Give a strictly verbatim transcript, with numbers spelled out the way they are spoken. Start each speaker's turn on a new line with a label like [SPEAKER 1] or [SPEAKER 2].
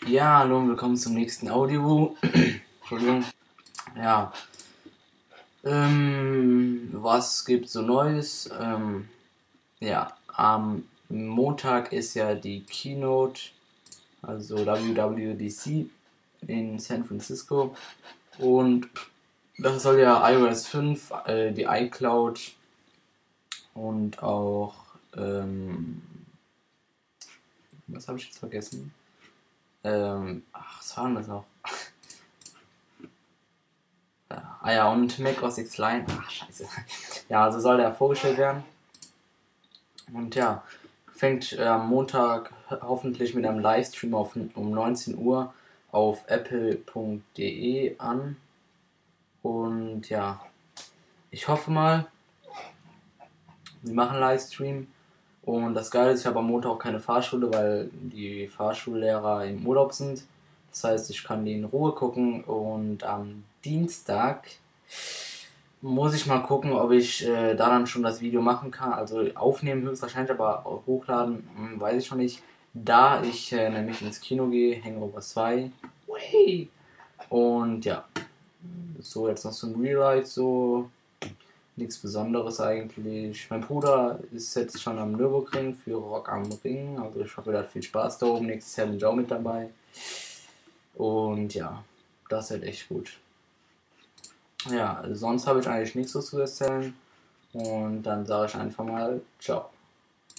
[SPEAKER 1] Ja, hallo und willkommen zum nächsten Audio. Entschuldigung. Ja. Ähm, was gibt so Neues? Ähm, ja, am Montag ist ja die Keynote, also W W D C in San Francisco. Und das soll ja iOS fünf, äh, die iCloud und auch, ähm, was habe ich jetzt vergessen? Ähm, ach, was war denn das noch? Ah ja, und Mac O S X Line. Ach, scheiße. Ja, also soll der vorgestellt werden. Und ja, fängt äh, am Montag hoffentlich mit einem Livestream auf, um neunzehn Uhr auf apple punkt de an. Und ja, ich hoffe mal, sie machen Livestream. Und das Geile ist, ich habe am Montag auch keine Fahrschule, weil die Fahrschullehrer im Urlaub sind. Das heißt, ich kann die in Ruhe gucken. Und am Dienstag muss ich mal gucken, ob ich äh, da dann schon das Video machen kann. Also aufnehmen höchstwahrscheinlich, aber hochladen hm, weiß ich noch nicht. Da ich äh, nämlich ins Kino gehe, Hangover zwei. Ui. Und ja, so jetzt noch so ein Real Life, so nichts Besonderes eigentlich. Mein Bruder ist jetzt schon am Nürburgring für Rock am Ring. Also ich hoffe, er hat viel Spaß da oben. Nächstes Jahr bin ich auch mit dabei. Und ja, das wird echt gut. Ja, sonst habe ich eigentlich nichts so zu erzählen. Und dann sage ich einfach mal ciao.